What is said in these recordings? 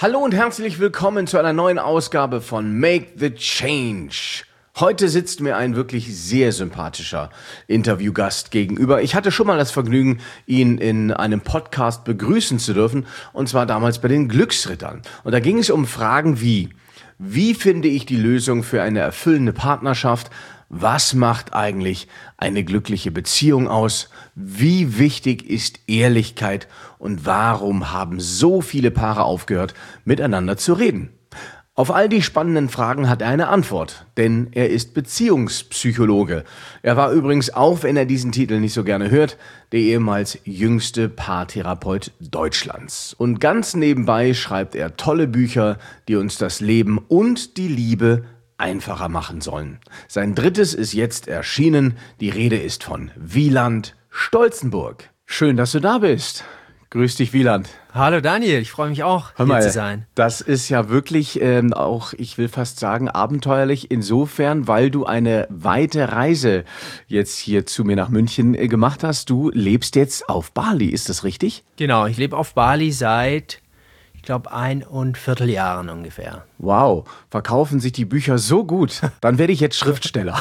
Hallo und herzlich willkommen zu einer neuen Ausgabe von Make the Change. Heute sitzt mir ein wirklich sehr sympathischer Interviewgast gegenüber. Ich hatte schon mal das Vergnügen, ihn in einem Podcast begrüßen zu dürfen, und zwar damals bei den Glücksrittern. Und da ging es um Fragen wie finde ich die Lösung für eine erfüllende Partnerschaft? Was macht eigentlich eine glückliche Beziehung aus? Wie wichtig ist Ehrlichkeit? Und warum haben so viele Paare aufgehört, miteinander zu reden? Auf all die spannenden Fragen hat er eine Antwort, denn er ist Beziehungspsychologe. Er war übrigens, auch wenn er diesen Titel nicht so gerne hört, der ehemals jüngste Paartherapeut Deutschlands. Und ganz nebenbei schreibt er tolle Bücher, die uns das Leben und die Liebe einfacher machen sollen. Sein drittes ist jetzt erschienen. Die Rede ist von Wieland Stolzenburg. Schön, dass du da bist. Grüß dich, Wieland. Hallo Daniel, ich freue mich auch, hier zu sein. Das ist ja wirklich auch, ich will fast sagen, abenteuerlich insofern, weil du eine weite Reise jetzt hier zu mir nach München gemacht hast. Du lebst jetzt auf Bali, ist das richtig? Genau, ich lebe auf Bali seit, ich glaube, 1,25 Jahren ungefähr. Wow, verkaufen sich die Bücher so gut. Dann werde ich jetzt Schriftsteller.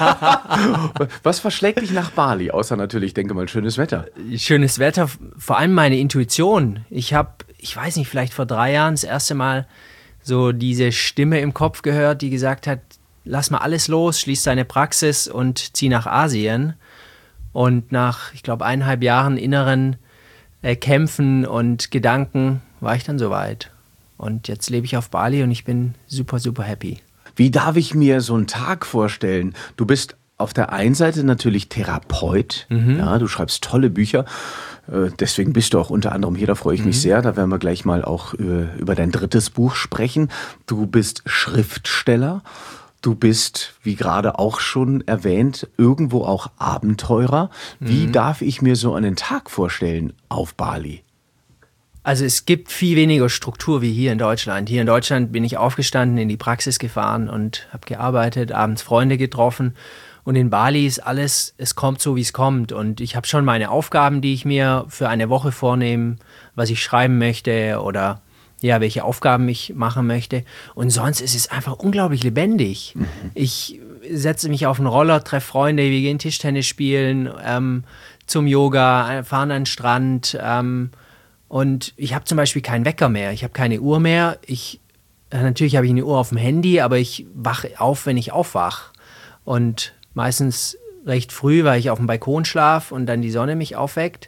Was verschlägt dich nach Bali? Außer natürlich, denke mal, schönes Wetter. Schönes Wetter, vor allem meine Intuition. Ich weiß nicht, vielleicht vor 3 Jahren das erste Mal so diese Stimme im Kopf gehört, die gesagt hat, lass mal alles los, schließ deine Praxis und zieh nach Asien. Und nach, ich glaube, 1,5 Jahren inneren Kämpfen und Gedanken war ich dann soweit. Und jetzt lebe ich auf Bali und ich bin super, super happy. Wie darf ich mir so einen Tag vorstellen? Du bist auf der einen Seite natürlich Therapeut. Ja, du schreibst tolle Bücher. Deswegen bist du auch unter anderem hier, da freue ich mich sehr. Da werden wir gleich mal auch über dein drittes Buch sprechen. Du bist Schriftsteller. Du bist, wie gerade auch schon erwähnt, irgendwo auch Abenteurer. Wie darf ich mir so einen Tag vorstellen auf Bali? Also es gibt viel weniger Struktur wie hier in Deutschland. Hier in Deutschland bin ich aufgestanden, in die Praxis gefahren und habe gearbeitet, abends Freunde getroffen. Und in Bali ist alles, es kommt so, wie es kommt. Und ich habe schon meine Aufgaben, die ich mir für eine Woche vornehme, was ich schreiben möchte oder ja, welche Aufgaben ich machen möchte. Und sonst ist es einfach unglaublich lebendig. Ich setze mich auf einen Roller, treffe Freunde, wir gehen Tischtennis spielen, zum Yoga, fahren an den Strand. Und ich habe zum Beispiel keinen Wecker mehr, ich habe keine Uhr mehr. Natürlich habe ich eine Uhr auf dem Handy, aber ich wache auf, wenn ich aufwache. Und meistens recht früh, weil ich auf dem Balkon schlafe und dann die Sonne mich aufweckt.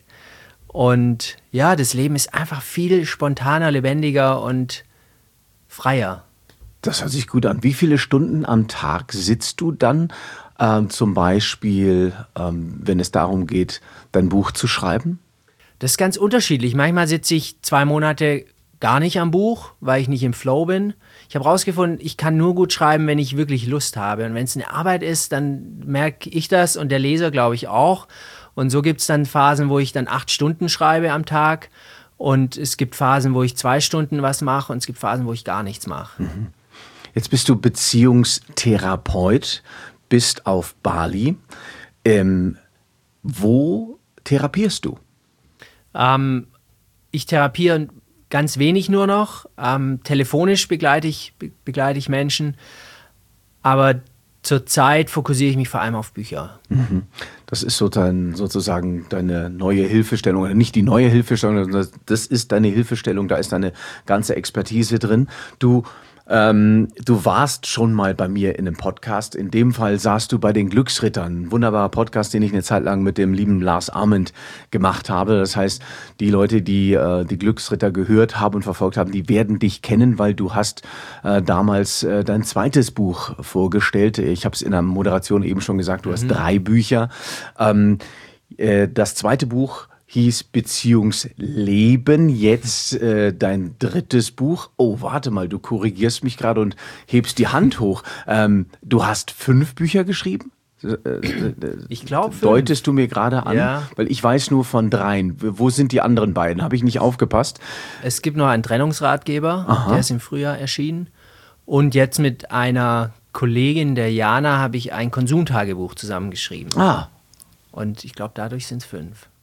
Und ja, das Leben ist einfach viel spontaner, lebendiger und freier. Das hört sich gut an. Wie viele Stunden am Tag sitzt du dann zum Beispiel, wenn es darum geht, dein Buch zu schreiben? Das ist ganz unterschiedlich. Manchmal sitze ich 2 Monate gar nicht am Buch, weil ich nicht im Flow bin. Ich habe herausgefunden, ich kann nur gut schreiben, wenn ich wirklich Lust habe. Und wenn es eine Arbeit ist, dann merke ich das und der Leser, glaube ich, auch. Und so gibt es dann Phasen, wo ich dann 8 Stunden schreibe am Tag. Und es gibt Phasen, wo ich 2 Stunden was mache und es gibt Phasen, wo ich gar nichts mache. Jetzt bist du Beziehungstherapeut, bist auf Bali. Wo therapierst du? Ich therapiere ganz wenig nur noch. Telefonisch begleite ich Menschen. Aber zurzeit fokussiere ich mich vor allem auf Bücher. Das ist sozusagen deine neue Hilfestellung, oder nicht die neue Hilfestellung, sondern das ist deine Hilfestellung, da ist deine ganze Expertise drin. Du warst schon mal bei mir in einem Podcast. In dem Fall saßt du bei den Glücksrittern. Ein wunderbarer Podcast, den ich eine Zeit lang mit dem lieben Lars Ament gemacht habe. Das heißt, die Leute, die die Glücksritter gehört haben und verfolgt haben, die werden dich kennen, weil du hast damals dein zweites Buch vorgestellt. Ich habe es in der Moderation eben schon gesagt, du hast 3 Bücher. Das zweite Buch hieß Beziehungsleben, jetzt dein drittes Buch. Oh, warte mal, du korrigierst mich gerade und hebst die Hand hoch. Du hast 5 Bücher geschrieben? Ich glaube 5. Deutest du mir gerade an? Ja. Weil ich weiß nur von 3. Wo sind die anderen beiden? Habe ich nicht aufgepasst? Es gibt noch einen Trennungsratgeber, der ist im Frühjahr erschienen. Und jetzt mit einer Kollegin, der Jana, habe ich ein Konsumtagebuch zusammengeschrieben. Und ich glaube, dadurch sind es 5.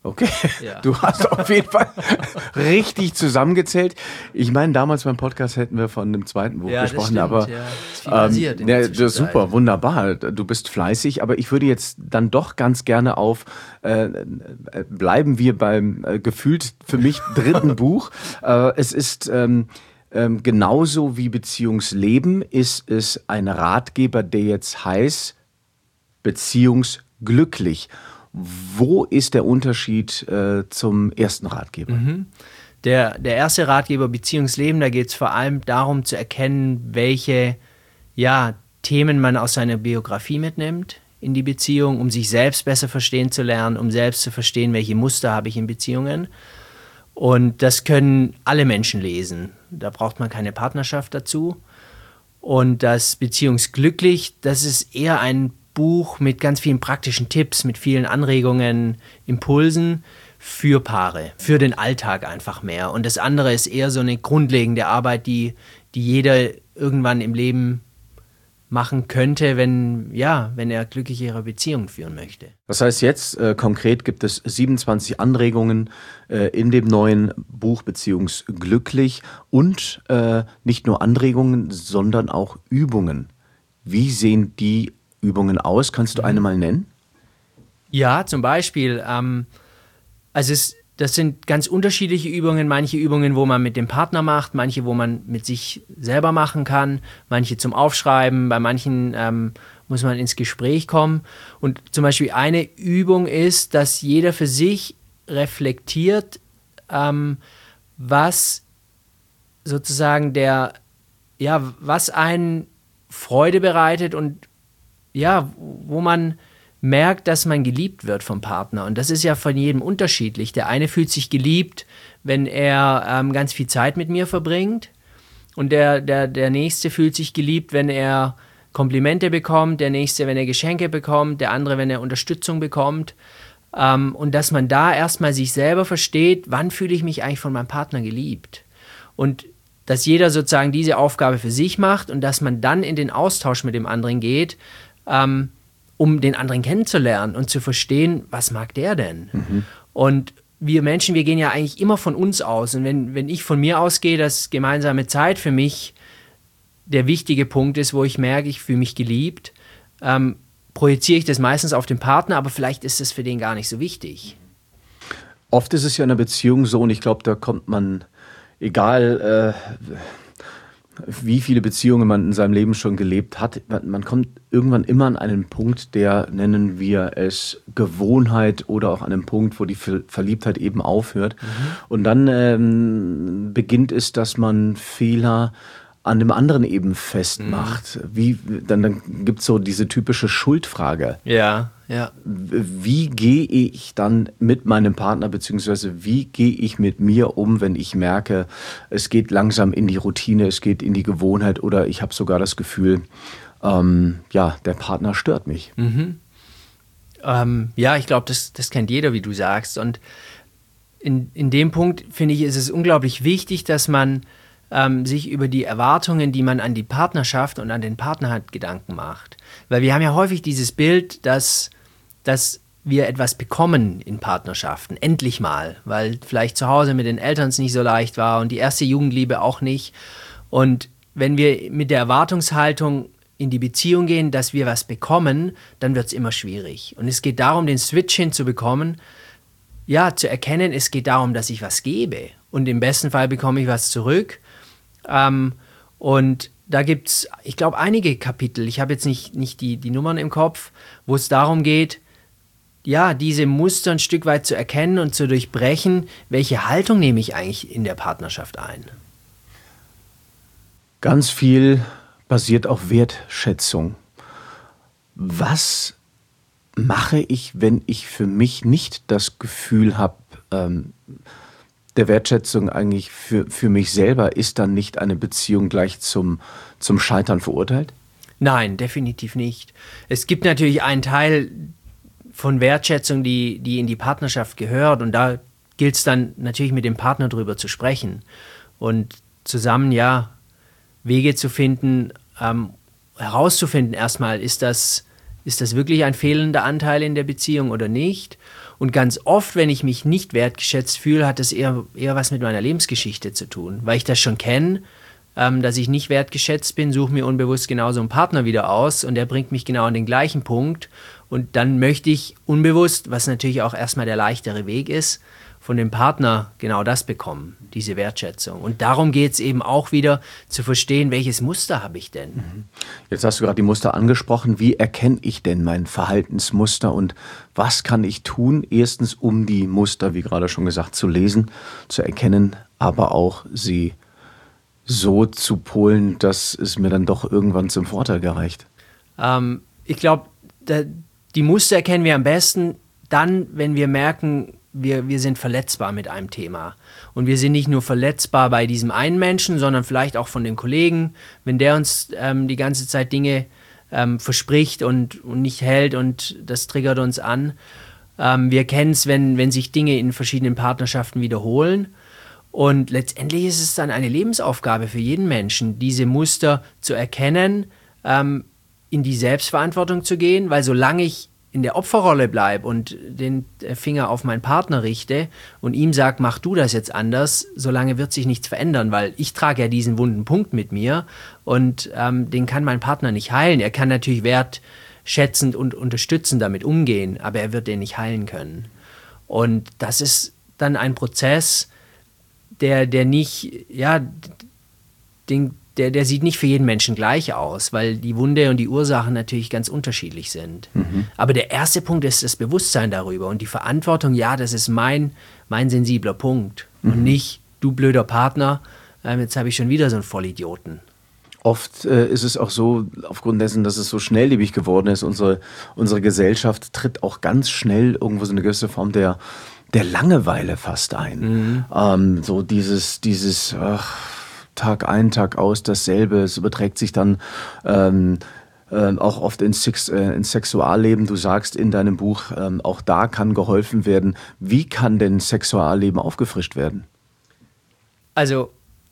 Okay, Ja. du hast auf jeden Fall richtig zusammengezählt. Ich meine, damals beim Podcast hätten wir von dem zweiten Buch gesprochen, das stimmt, aber ja. Ist viel passiert in der das ist super, Zwischenzeit. wunderbar. Du bist fleißig, aber ich würde jetzt dann doch ganz gerne bleiben wir beim gefühlt für mich dritten Buch. Es ist genauso wie Beziehungsleben, ist es ein Ratgeber, der jetzt heißt Beziehungsglücklich. Wo ist der Unterschied zum ersten Ratgeber? Der erste Ratgeber Beziehungsleben, da geht es vor allem darum zu erkennen, welche Themen man aus seiner Biografie mitnimmt in die Beziehung, um sich selbst besser verstehen zu lernen, um selbst zu verstehen, welche Muster habe ich in Beziehungen. Und das können alle Menschen lesen. Da braucht man keine Partnerschaft dazu. Und das Beziehungsglücklich, das ist eher ein Buch mit ganz vielen praktischen Tipps, mit vielen Anregungen, Impulsen für Paare, für den Alltag einfach mehr. Und das andere ist eher so eine grundlegende Arbeit, die jeder irgendwann im Leben machen könnte, wenn er glücklichere Beziehungen führen möchte. Das heißt jetzt, konkret gibt es 27 Anregungen in dem neuen Buch Beziehungsglücklich und nicht nur Anregungen, sondern auch Übungen. Wie sehen die Übungen aus? Kannst du eine mal nennen? Ja, zum Beispiel, das sind ganz unterschiedliche Übungen, manche Übungen, wo man mit dem Partner macht, manche, wo man mit sich selber machen kann, manche zum Aufschreiben, bei manchen muss man ins Gespräch kommen. Und zum Beispiel eine Übung ist, dass jeder für sich reflektiert, was sozusagen was einen Freude bereitet und wo man merkt, dass man geliebt wird vom Partner. Und das ist ja von jedem unterschiedlich. Der eine fühlt sich geliebt, wenn er ganz viel Zeit mit mir verbringt. Und der Nächste fühlt sich geliebt, wenn er Komplimente bekommt. Der Nächste, wenn er Geschenke bekommt. Der andere, wenn er Unterstützung bekommt. Und dass man da erstmal sich selber versteht, wann fühle ich mich eigentlich von meinem Partner geliebt. Und dass jeder sozusagen diese Aufgabe für sich macht und dass man dann in den Austausch mit dem anderen geht, um den anderen kennenzulernen und zu verstehen, was mag der denn? Und wir Menschen, wir gehen ja eigentlich immer von uns aus. Und wenn ich von mir ausgehe, dass gemeinsame Zeit für mich der wichtige Punkt ist, wo ich merke, ich fühle mich geliebt, projiziere ich das meistens auf den Partner, aber vielleicht ist es für den gar nicht so wichtig. Oft ist es ja in einer Beziehung so, und ich glaube, da kommt man, egal wie viele Beziehungen man in seinem Leben schon gelebt hat, man kommt irgendwann immer an einen Punkt, der, nennen wir es Gewohnheit, oder auch an einen Punkt, wo die Verliebtheit eben aufhört. Und dann beginnt es, dass man Fehler an dem anderen eben festmacht. Dann gibt es so diese typische Schuldfrage. Ja. Wie gehe ich dann mit meinem Partner, beziehungsweise wie gehe ich mit mir um, wenn ich merke, es geht langsam in die Routine, es geht in die Gewohnheit, oder ich habe sogar das Gefühl, der Partner stört mich. Ich glaube, das kennt jeder, wie du sagst. Und in dem Punkt, finde ich, ist es unglaublich wichtig, dass man sich über die Erwartungen, die man an die Partnerschaft und an den Partner hat, Gedanken macht. Weil wir haben ja häufig dieses Bild, dass wir etwas bekommen in Partnerschaften, endlich mal, weil vielleicht zu Hause mit den Eltern es nicht so leicht war und die erste Jugendliebe auch nicht. Und wenn wir mit der Erwartungshaltung in die Beziehung gehen, dass wir was bekommen, dann wird es immer schwierig. Und es geht darum, den Switch hinzubekommen, zu erkennen, es geht darum, dass ich was gebe. Und im besten Fall bekomme ich was zurück. Und da gibt es, ich glaube, einige Kapitel, ich habe jetzt nicht die Nummern im Kopf, wo es darum geht, diese Muster ein Stück weit zu erkennen und zu durchbrechen, welche Haltung nehme ich eigentlich in der Partnerschaft ein. Ganz viel basiert auf Wertschätzung. Was mache ich, wenn ich für mich nicht das Gefühl habe, der Wertschätzung eigentlich für mich selber? Ist dann nicht eine Beziehung gleich zum Scheitern verurteilt? Nein, definitiv nicht. Es gibt natürlich einen Teil von Wertschätzung, die in die Partnerschaft gehört, und da gilt es dann natürlich mit dem Partner drüber zu sprechen und zusammen Wege zu finden, herauszufinden erstmal, ist das wirklich ein fehlender Anteil in der Beziehung oder nicht? Und ganz oft, wenn ich mich nicht wertgeschätzt fühle, hat das eher was mit meiner Lebensgeschichte zu tun, weil ich das schon kenne, dass ich nicht wertgeschätzt bin, suche mir unbewusst genauso einen Partner wieder aus und der bringt mich genau an den gleichen Punkt. Und dann möchte ich unbewusst, was natürlich auch erstmal der leichtere Weg ist, von dem Partner genau das bekommen, diese Wertschätzung. Und darum geht es eben auch wieder zu verstehen, welches Muster habe ich denn? Jetzt hast du gerade die Muster angesprochen. Wie erkenne ich denn mein Verhaltensmuster und was kann ich tun? Erstens, um die Muster, wie gerade schon gesagt, zu lesen, zu erkennen, aber auch sie so zu polen, dass es mir dann doch irgendwann zum Vorteil gereicht. Ich glaube, die Muster erkennen wir am besten dann, wenn wir merken, wir sind verletzbar mit einem Thema. Und wir sind nicht nur verletzbar bei diesem einen Menschen, sondern vielleicht auch von dem Kollegen, wenn der uns die ganze Zeit Dinge verspricht und nicht hält und das triggert uns an. Wir kennen es, wenn sich Dinge in verschiedenen Partnerschaften wiederholen. Und letztendlich ist es dann eine Lebensaufgabe für jeden Menschen, diese Muster zu erkennen, in die Selbstverantwortung zu gehen, weil solange ich in der Opferrolle bleibe und den Finger auf meinen Partner richte und ihm sage, mach du das jetzt anders, solange wird sich nichts verändern, weil ich trage ja diesen wunden Punkt mit mir und den kann mein Partner nicht heilen. Er kann natürlich wertschätzend und unterstützend damit umgehen, aber er wird den nicht heilen können. Und das ist dann ein Prozess, der nicht, ja, der sieht nicht für jeden Menschen gleich aus, weil die Wunde und die Ursachen natürlich ganz unterschiedlich sind. Aber der erste Punkt ist das Bewusstsein darüber und die Verantwortung, ja, das ist mein sensibler Punkt und nicht, du blöder Partner, jetzt habe ich schon wieder so einen Vollidioten. Oft ist es auch so, aufgrund dessen, dass es so schnelllebig geworden ist, unsere Gesellschaft tritt auch ganz schnell irgendwo so eine gewisse Form der Langeweile fast ein. So dieses Tag ein, Tag aus dasselbe. Es überträgt sich dann auch oft ins Sexualleben. Du sagst in deinem Buch, auch da kann geholfen werden. Wie kann denn Sexualleben aufgefrischt werden? Also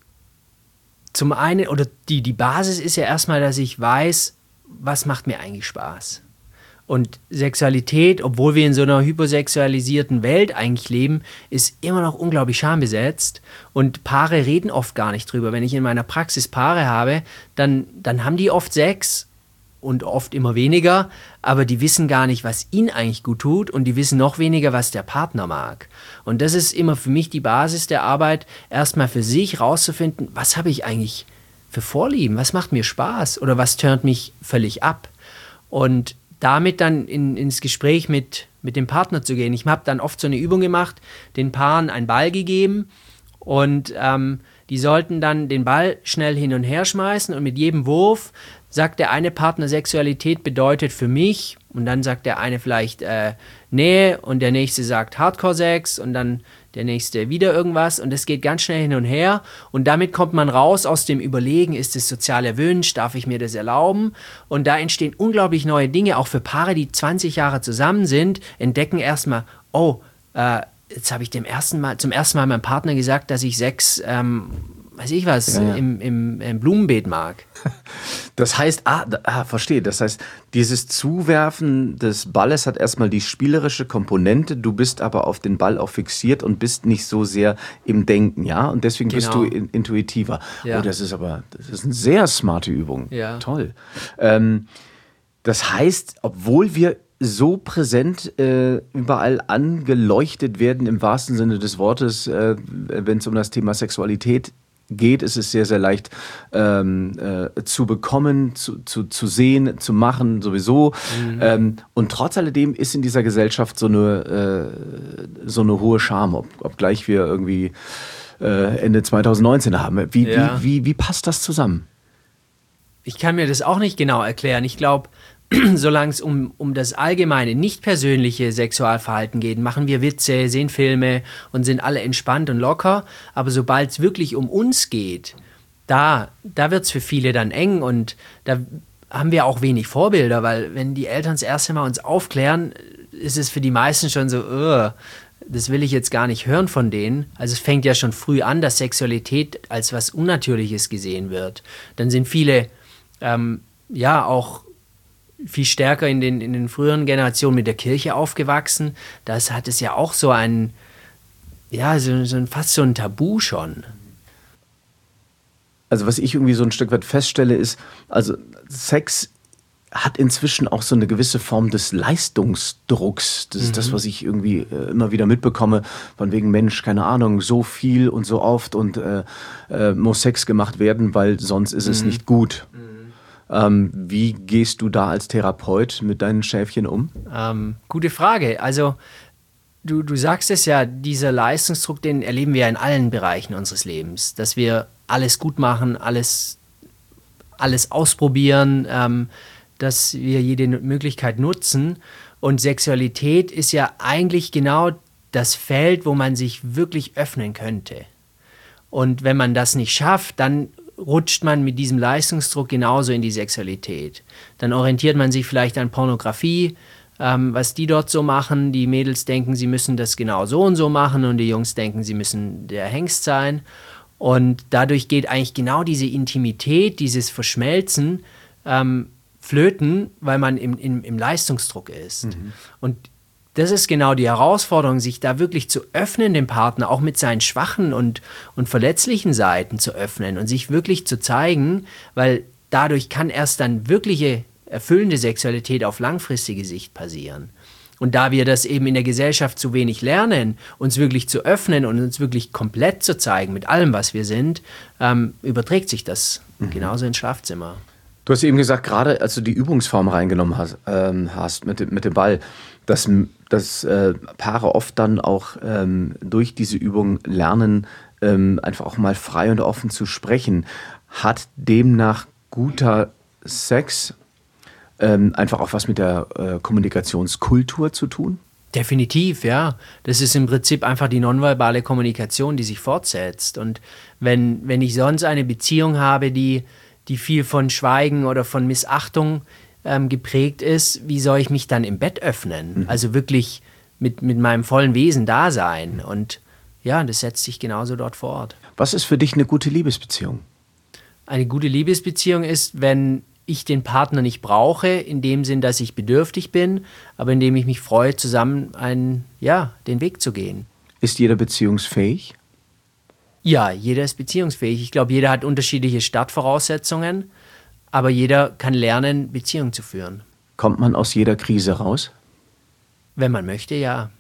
zum einen, oder die Basis ist ja erstmal, dass ich weiß, was macht mir eigentlich Spaß. Und Sexualität, obwohl wir in so einer hypersexualisierten Welt eigentlich leben, ist immer noch unglaublich schambesetzt. Und Paare reden oft gar nicht drüber. Wenn ich in meiner Praxis Paare habe, dann haben die oft Sex und oft immer weniger, aber die wissen gar nicht, was ihnen eigentlich gut tut und die wissen noch weniger, was der Partner mag. Und das ist immer für mich die Basis der Arbeit, erstmal für sich rauszufinden, was habe ich eigentlich für Vorlieben, was macht mir Spaß oder was turnt mich völlig ab. Und damit dann ins Gespräch mit dem Partner zu gehen. Ich habe dann oft so eine Übung gemacht, den Paaren einen Ball gegeben und die sollten dann den Ball schnell hin und her schmeißen und mit jedem Wurf sagt der eine Partner, Sexualität bedeutet für mich und dann sagt der eine vielleicht Nähe und der nächste sagt Hardcore-Sex und dann der nächste wieder irgendwas und es geht ganz schnell hin und her und damit kommt man raus aus dem Überlegen, ist es sozial erwünscht, darf ich mir das erlauben? Und da entstehen unglaublich neue Dinge, auch für Paare, die 20 Jahre zusammen sind, entdecken erstmal, jetzt habe ich zum ersten Mal meinem Partner gesagt, dass ich Sex, weiß ich was, im Blumenbeet mag. Das heißt, verstehe, das heißt, dieses Zuwerfen des Balles hat erstmal die spielerische Komponente, du bist aber auf den Ball auch fixiert und bist nicht so sehr im Denken, ja? Und deswegen bist du intuitiver. Ja. Oh, das ist eine sehr smarte Übung. Ja. Toll. Das heißt, obwohl wir so präsent überall angeleuchtet werden, im wahrsten Sinne des Wortes, wenn es um das Thema Sexualität geht, ist es sehr, sehr leicht zu bekommen, zu sehen, zu machen, sowieso. Und trotz alledem ist in dieser Gesellschaft so eine hohe Scham, obgleich wir irgendwie Ende 2019 haben. Wie passt das zusammen? Ich kann mir das auch nicht genau erklären. Ich glaube, solange es um das allgemeine, nicht persönliche Sexualverhalten geht, machen wir Witze, sehen Filme und sind alle entspannt und locker. Aber sobald es wirklich um uns geht, da wird es für viele dann eng und da haben wir auch wenig Vorbilder, weil wenn die Eltern das erste Mal uns aufklären, ist es für die meisten schon so, das will ich jetzt gar nicht hören von denen. Also es fängt ja schon früh an, dass Sexualität als was Unnatürliches gesehen wird. Dann sind viele auch viel stärker in den früheren Generationen mit der Kirche aufgewachsen. Das hat es ja auch so ein, ja, fast so ein Tabu schon. Also was ich irgendwie so ein Stück weit feststelle ist, also Sex hat inzwischen auch so eine gewisse Form des Leistungsdrucks. Das ist das, was ich irgendwie immer wieder mitbekomme, von wegen Mensch, keine Ahnung, so viel und so oft und muss Sex gemacht werden, weil sonst ist es nicht gut. Wie gehst du da als Therapeut mit deinen Schäfchen um? Gute Frage. Also du sagst es ja, dieser Leistungsdruck, den erleben wir ja in allen Bereichen unseres Lebens, dass wir alles gut machen, alles ausprobieren, dass wir jede Möglichkeit nutzen. Und Sexualität ist ja eigentlich genau das Feld, wo man sich wirklich öffnen könnte. Und wenn man das nicht schafft, dann rutscht man mit diesem Leistungsdruck genauso in die Sexualität. Dann orientiert man sich vielleicht an Pornografie, was die dort so machen. Die Mädels denken, sie müssen das genau so und so machen und die Jungs denken, sie müssen der Hengst sein. Und dadurch geht eigentlich genau diese Intimität, dieses Verschmelzen flöten, weil man im Leistungsdruck ist. Und das ist genau die Herausforderung, sich da wirklich zu öffnen, dem Partner, auch mit seinen schwachen und verletzlichen Seiten zu öffnen und sich wirklich zu zeigen, weil dadurch kann erst dann wirkliche, erfüllende Sexualität auf langfristige Sicht passieren. Und da wir das eben in der Gesellschaft zu wenig lernen, uns wirklich zu öffnen und uns wirklich komplett zu zeigen mit allem, was wir sind, überträgt sich das genauso ins Schlafzimmer. Du hast eben gesagt, gerade als du die Übungsform reingenommen hast mit dem Ball, dass Paare oft dann auch durch diese Übung lernen, einfach auch mal frei und offen zu sprechen. Hat demnach guter Sex einfach auch was mit der Kommunikationskultur zu tun? Definitiv, ja. Das ist im Prinzip einfach die nonverbale Kommunikation, die sich fortsetzt. Und wenn ich sonst eine Beziehung habe, die viel von Schweigen oder von Missachtung geprägt ist, wie soll ich mich dann im Bett öffnen? Also wirklich mit meinem vollen Wesen da sein. Und ja, das setzt sich genauso dort fort. Was ist für dich eine gute Liebesbeziehung? Eine gute Liebesbeziehung ist, wenn ich den Partner nicht brauche, in dem Sinn, dass ich bedürftig bin, aber indem ich mich freue, zusammen den Weg zu gehen. Ist jeder beziehungsfähig? Ja, jeder ist beziehungsfähig. Ich glaube, jeder hat unterschiedliche Startvoraussetzungen, aber jeder kann lernen, Beziehungen zu führen. Kommt man aus jeder Krise raus? Wenn man möchte, ja.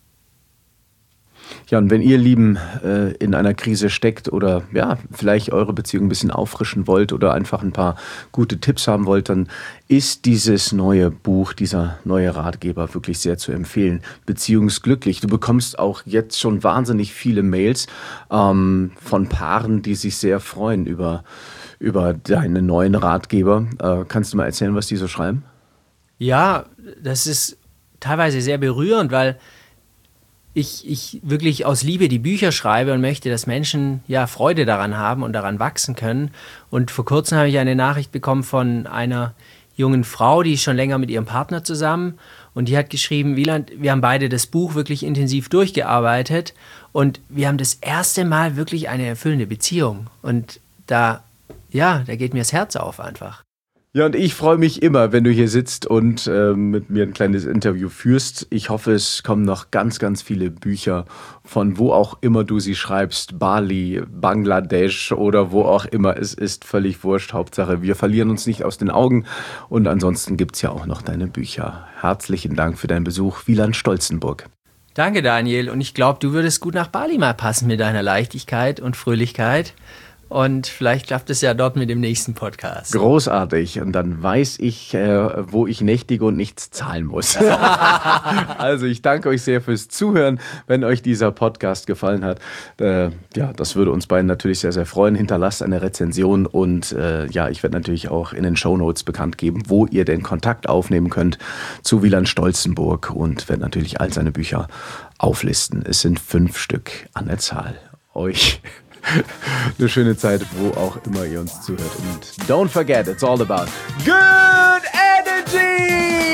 Ja, und wenn ihr Lieben in einer Krise steckt oder ja, vielleicht eure Beziehung ein bisschen auffrischen wollt oder einfach ein paar gute Tipps haben wollt, dann ist dieses neue Buch, dieser neue Ratgeber wirklich sehr zu empfehlen. Beziehungsglücklich. Du bekommst auch jetzt schon wahnsinnig viele Mails von Paaren, die sich sehr freuen über deinen neuen Ratgeber. Kannst du mal erzählen, was die so schreiben? Ja, das ist teilweise sehr berührend, weil ich wirklich aus Liebe die Bücher schreibe und möchte, dass Menschen ja Freude daran haben und daran wachsen können. Und vor kurzem habe ich eine Nachricht bekommen von einer jungen Frau, die ist schon länger mit ihrem Partner zusammen und die hat geschrieben, Wieland, wir haben beide das Buch wirklich intensiv durchgearbeitet und wir haben das erste Mal wirklich eine erfüllende Beziehung. Und da geht mir das Herz auf einfach. Ja, und ich freue mich immer, wenn du hier sitzt und mit mir ein kleines Interview führst. Ich hoffe, es kommen noch ganz, ganz viele Bücher von wo auch immer du sie schreibst. Bali, Bangladesch oder wo auch immer. Es ist völlig wurscht. Hauptsache, wir verlieren uns nicht aus den Augen. Und ansonsten gibt es ja auch noch deine Bücher. Herzlichen Dank für deinen Besuch, Wieland Stolzenburg. Danke, Daniel. Und ich glaube, du würdest gut nach Bali mal passen mit deiner Leichtigkeit und Fröhlichkeit. Und vielleicht klappt es ja dort mit dem nächsten Podcast. Großartig. Und dann weiß ich, wo ich nächtige und nichts zahlen muss. Also ich danke euch sehr fürs Zuhören. Wenn euch dieser Podcast gefallen hat, das würde uns beiden natürlich sehr, sehr freuen. Hinterlasst eine Rezension und ich werde natürlich auch in den Shownotes bekannt geben, wo ihr den Kontakt aufnehmen könnt zu Wieland Stolzenburg und werde natürlich all seine Bücher auflisten. Es sind 5 Stück an der Zahl. Euch eine schöne Zeit, wo auch immer ihr uns zuhört. Und don't forget, it's all about good energy!